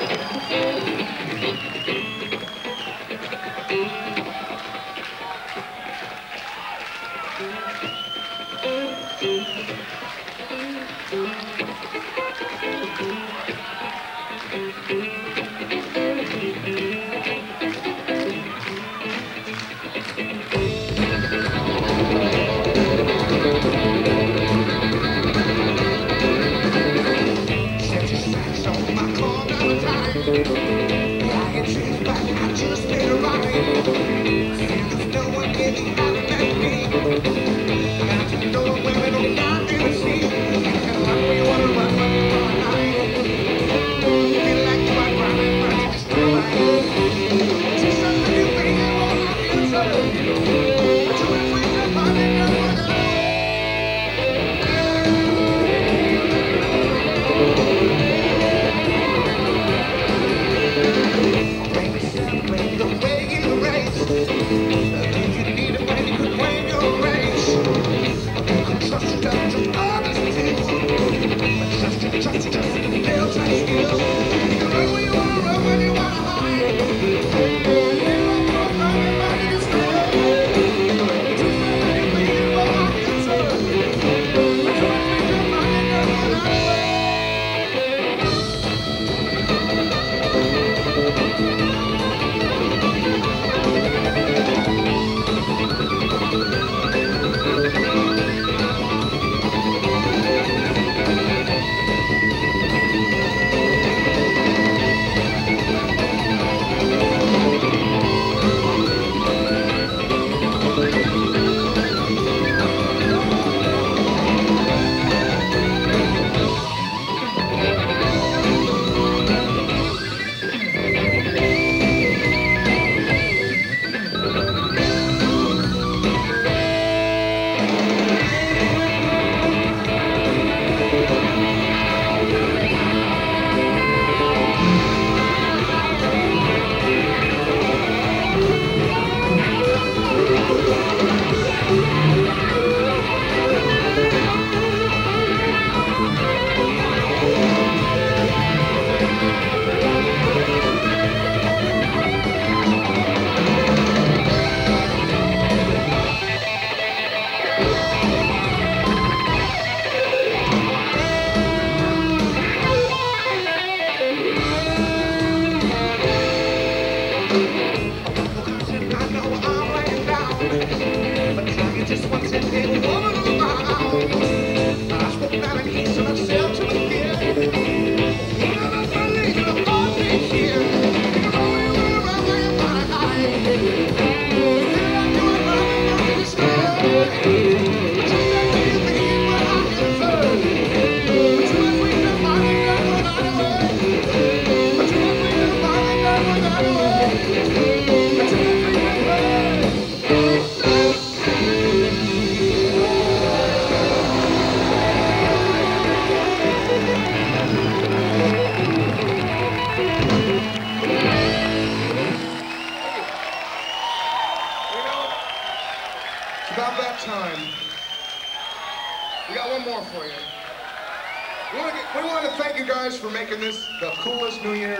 For making this the coolest New Year's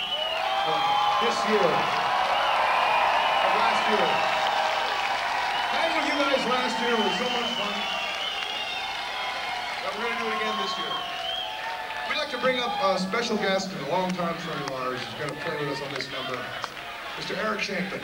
this year, of last year. Playing with you guys last year was so much fun that we're going to do it again this year. We'd like to bring up a special guest and a longtime friend of ours who's going to play with us on this number, Mr. Eric Shankman.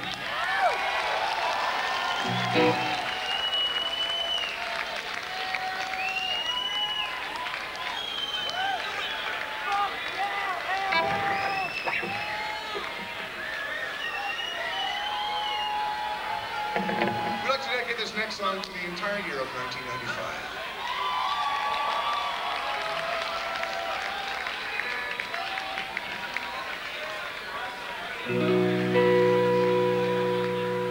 We'd like to dedicate this next song to the entire year of 1995.